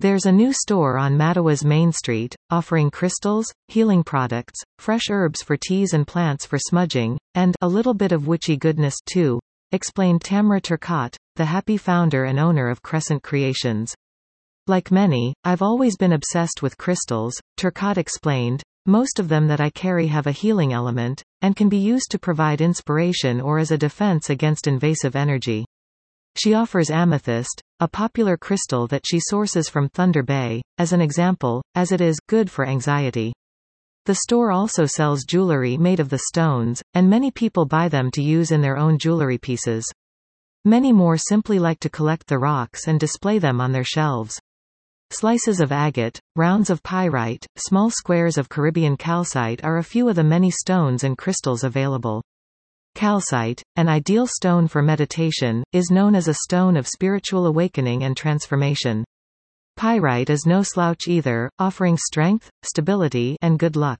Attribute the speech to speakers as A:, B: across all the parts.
A: There's a new store on Mattawa's Main Street, offering crystals, healing products, fresh herbs for teas and plants for smudging, and a little bit of witchy goodness too, explained Tamra Turcotte, the happy founder and owner of Crescent Creations. Like many, I've always been obsessed with crystals, Turcotte explained. Most of them that I carry have a healing element, and can be used to provide inspiration or as a defense against invasive energy. She offers amethyst, a popular crystal that she sources from Thunder Bay, as an example, as it is good for anxiety. The store also sells jewelry made of the stones, and many people buy them to use in their own jewelry pieces. Many more simply like to collect the rocks and display them on their shelves. Slices of agate, rounds of pyrite, small squares of Caribbean calcite are a few of the many stones and crystals available. Calcite, an ideal stone for meditation, is known as a stone of spiritual awakening and transformation. Pyrite is no slouch either, offering strength, stability, and good luck.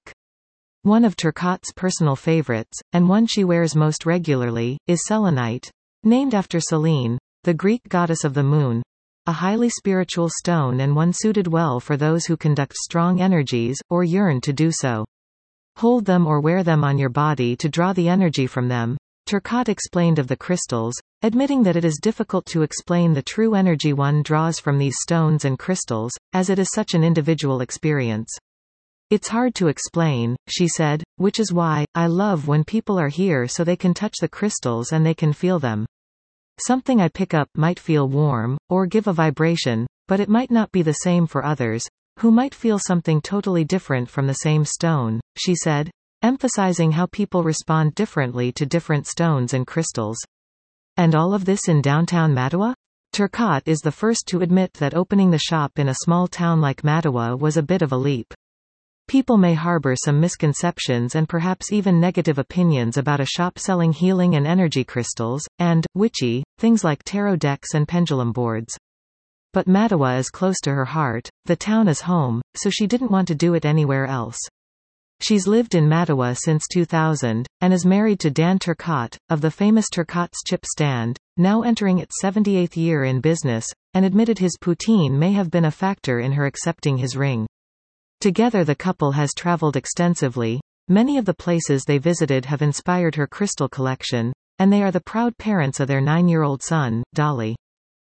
A: One of Turcotte's personal favorites, and one she wears most regularly, is selenite, named after Selene, the Greek goddess of the moon. A highly spiritual stone and one suited well for those who conduct strong energies, or yearn to do so. Hold them or wear them on your body to draw the energy from them, Turcotte explained of the crystals, admitting that it is difficult to explain the true energy one draws from these stones and crystals, as it is such an individual experience. It's hard to explain, she said, which is why I love when people are here so they can touch the crystals and they can feel them. Something I pick up might feel warm, or give a vibration, but it might not be the same for others, who might feel something totally different from the same stone, she said, emphasizing how people respond differently to different stones and crystals. And all of this in downtown Mattawa? Turcotte is the first to admit that opening the shop in a small town like Mattawa was a bit of a leap. People may harbor some misconceptions and perhaps even negative opinions about a shop selling healing and energy crystals, and, witchy, things like tarot decks and pendulum boards. But Mattawa is close to her heart, the town is home, so she didn't want to do it anywhere else. She's lived in Mattawa since 2000, and is married to Dan Turcotte, of the famous Turcotte's Chip Stand, now entering its 78th year in business, and admitted his poutine may have been a factor in her accepting his ring. Together the couple has traveled extensively. Many of the places they visited have inspired her crystal collection, and they are the proud parents of their 9-year-old son, Dolly.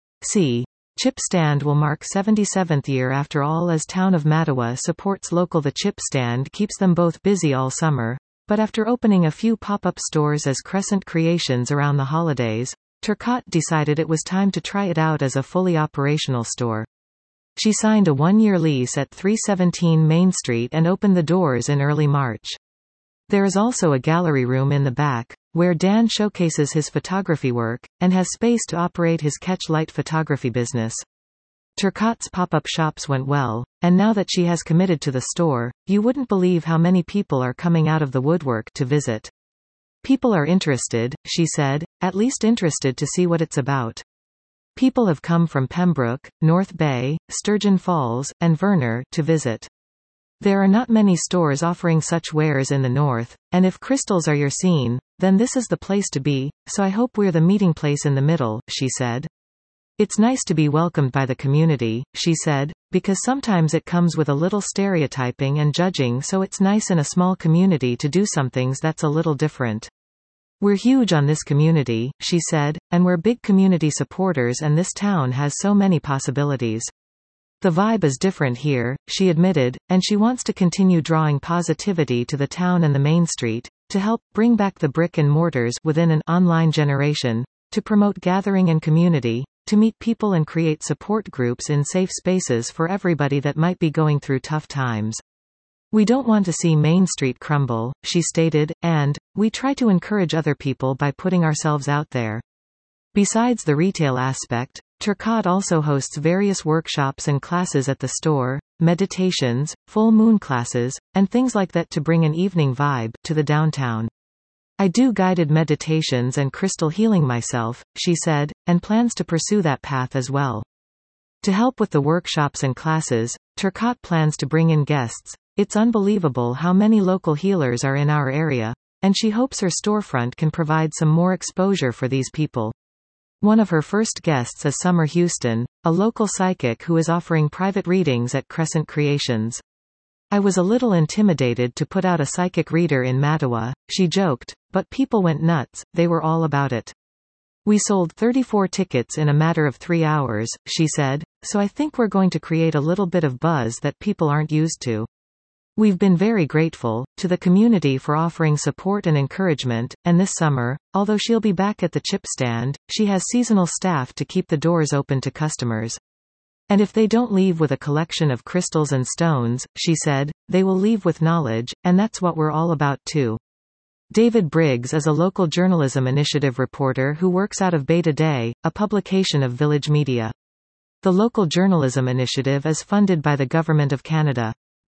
A: Chip Stand will mark 77th year after all as Town of Mattawa supports local. The Chip Stand keeps them both busy all summer, but after opening a few pop-up stores as Crescent Creations around the holidays, Turcotte decided it was time to try it out as a fully operational store. She signed a 1-year lease at 317 Main Street and opened the doors in early March. There is also a gallery room in the back, where Dan showcases his photography work, and has space to operate his Catch Light photography business. Turcotte's pop-up shops went well, and now that she has committed to the store, you wouldn't believe how many people are coming out of the woodwork to visit. People are interested, she said, at least interested to see what it's about. People have come from Pembroke, North Bay, Sturgeon Falls, and Verner to visit. There are not many stores offering such wares in the north, and if crystals are your scene, then this is the place to be, so I hope we're the meeting place in the middle, she said. It's nice to be welcomed by the community, she said, because sometimes it comes with a little stereotyping and judging, so it's nice in a small community to do some things that's a little different. We're huge on this community, she said, and we're big community supporters, and this town has so many possibilities. The vibe is different here, she admitted, and she wants to continue drawing positivity to the town and the Main Street, to help bring back the brick and mortars within an online generation, to promote gathering and community, to meet people and create support groups in safe spaces for everybody that might be going through tough times. We don't want to see Main Street crumble, she stated, and we try to encourage other people by putting ourselves out there. Besides the retail aspect, Turcotte also hosts various workshops and classes at the store, meditations, full moon classes, and things like that to bring an evening vibe to the downtown. I do guided meditations and crystal healing myself, she said, and plans to pursue that path as well. To help with the workshops and classes, Turcotte plans to bring in guests. It's unbelievable how many local healers are in our area, and she hopes her storefront can provide some more exposure for these people. One of her first guests is Summer Houston, a local psychic who is offering private readings at Crescent Creations. I was a little intimidated to put out a psychic reader in Mattawa, she joked, but people went nuts, they were all about it. We sold 34 tickets in a matter of 3 hours, she said, so I think we're going to create a little bit of buzz that people aren't used to. We've been very grateful to the community for offering support and encouragement, and this summer, although she'll be back at the chip stand, she has seasonal staff to keep the doors open to customers. And if they don't leave with a collection of crystals and stones, she said, they will leave with knowledge, and that's what we're all about too. David Briggs is a local journalism initiative reporter who works out of Beta Day, a publication of Village Media. The local journalism initiative is funded by the Government of Canada.